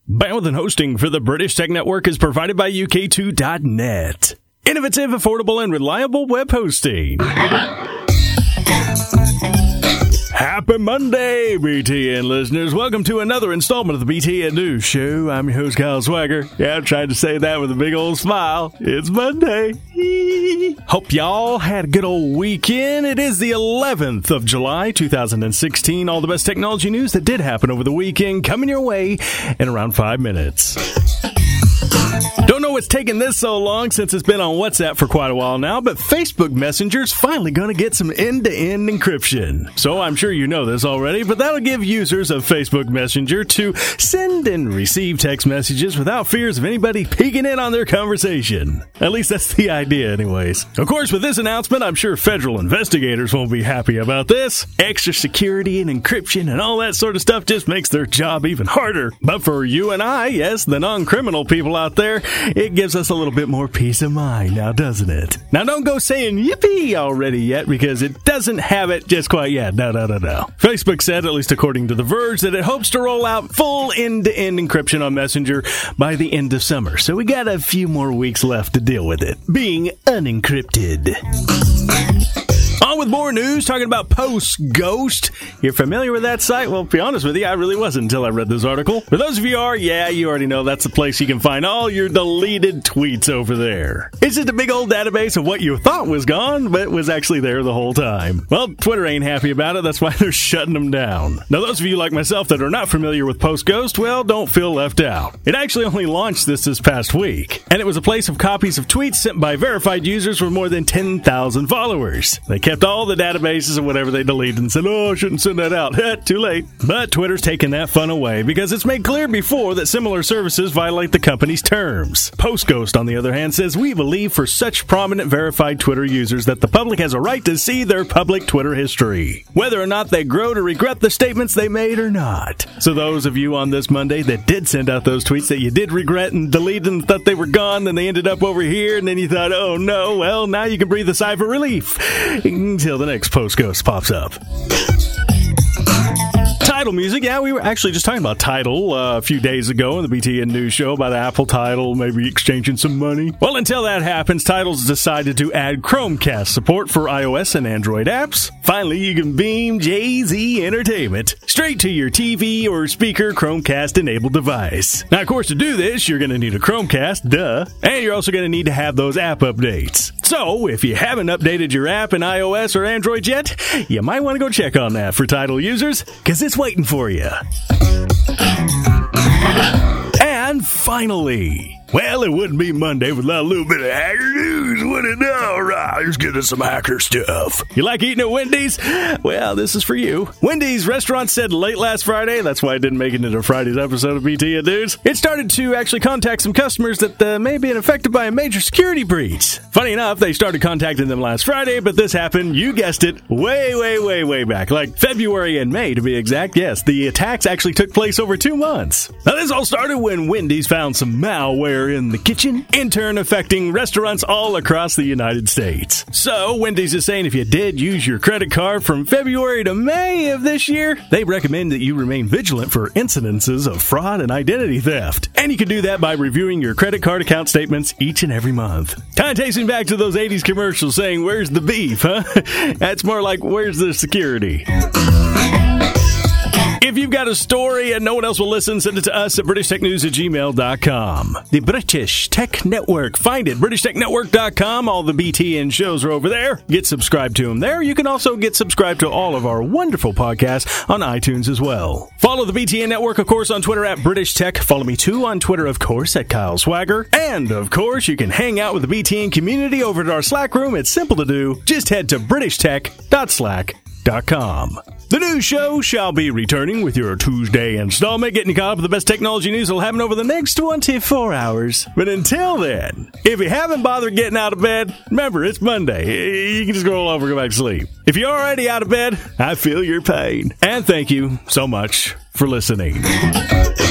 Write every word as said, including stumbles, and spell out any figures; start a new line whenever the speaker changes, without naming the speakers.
Bandwidth and hosting for the British Tech Network is provided by U K two dot net. Innovative, affordable, and reliable web hosting. Happy Monday, B T N listeners. Welcome to another installment of the B T N News Show. I'm your host, Kyle Swagger. Yeah, I tried to say that with a big old smile. It's Monday. Hope y'all had a good old weekend. It is the eleventh of July, two thousand sixteen. All the best technology news that did happen over the weekend coming your way in around five minutes. Don't know what's taking this so long since it's been on WhatsApp for quite a while now, but Facebook Messenger's finally going to get some end-to-end encryption. So I'm sure you know this already, but that'll give users of Facebook Messenger to send and receive text messages without fears of anybody peeking in on their conversation. At least that's the idea anyways. Of course, with this announcement, I'm sure federal investigators won't be happy about this. Extra security and encryption and all that sort of stuff just makes their job even harder. But for you and I, yes, the non-criminal people out there, it gives us a little bit more peace of mind now, doesn't it? Now, don't go saying yippee already yet, because it doesn't have it just quite yet. No, no, no, no. Facebook said, at least according to The Verge, that it hopes to roll out full end-to-end encryption on Messenger by the end of summer. So we got a few more weeks left to deal with it being unencrypted. On with more news, talking about PostGhost. You're familiar with that site? Well, to be honest with you, I really wasn't until I read this article. For those of you who are, yeah, you already know that's the place you can find all your deleted tweets over there. It's just a big old database of what you thought was gone, but was actually there the whole time. Well, Twitter ain't happy about it. That's why they're shutting them down. Now, those of you like myself that are not familiar with PostGhost, well, don't feel left out. It actually only launched this this past week, and it was a place of copies of tweets sent by verified users with more than ten thousand followers. They kept all the databases and whatever they deleted and said, oh, I shouldn't send that out. Too late. But Twitter's taken that fun away because it's made clear before that similar services violate the company's terms. PostGhost, on the other hand, says, we believe for such prominent verified Twitter users that the public has a right to see their public Twitter history, whether or not they grow to regret the statements they made or not. So those of you on this Monday that did send out those tweets that you did regret and deleted and thought they were gone, then they ended up over here, and then you thought, oh no, well, now you can breathe a sigh of relief until the next PostGhost pops up. Tidal music. Yeah, we were actually just talking about Tidal uh, a few days ago in the B T N News Show about Apple Tidal maybe exchanging some money. Well, until that happens, Tidal's decided to add Chromecast support for iOS and Android apps. Finally, you can beam Jay-Z Entertainment straight to your T V or speaker Chromecast-enabled device. Now, of course, to do this, you're going to need a Chromecast, duh, and you're also going to need to have those app updates. So, if you haven't updated your app in iOS or Android yet, you might want to go check on that for Tidal users, because it's waiting for you. And finally, well, it wouldn't be Monday without a little bit of hacker news, would it? All right, let's get into some hacker stuff. You like eating at Wendy's? Well, this is for you. Wendy's restaurant said late last Friday, that's why it didn't make it into Friday's episode of B T N News, it started to actually contact some customers that uh, may have been affected by a major security breach. Funny enough, they started contacting them last Friday, but this happened, you guessed it, way, way, way, way back, like February and May to be exact. Yes, the attacks actually took place over two months. Now, this all started when Wendy's found some malware in the kitchen, in turn affecting restaurants all across the United States. So, Wendy's is saying if you did use your credit card from February to May of this year, they recommend that you remain vigilant for incidences of fraud and identity theft. And you can do that by reviewing your credit card account statements each and every month. Kind of tasting back to those eighties commercials saying, where's the beef, huh? That's more like, where's the security? If you've got a story and no one else will listen, send it to us at british tech news at gmail dot com. The British Tech Network. Find it, british tech network dot com. All the B T N shows are over there. Get subscribed to them there. You can also get subscribed to all of our wonderful podcasts on iTunes as well. Follow the B T N Network, of course, on Twitter at British Tech. Follow me, too, on Twitter, of course, at Kyle Swagger. And, of course, you can hang out with the B T N community over at our Slack room. It's simple to do. Just head to british tech dot slack dot com. The news show shall be returning with your Tuesday installment, getting you caught up with the best technology news that'll happen over the next twenty-four hours. But until then, if you haven't bothered getting out of bed, remember, it's Monday. You can just roll over and go back to sleep. If you're already out of bed, I feel your pain. And thank you so much for listening.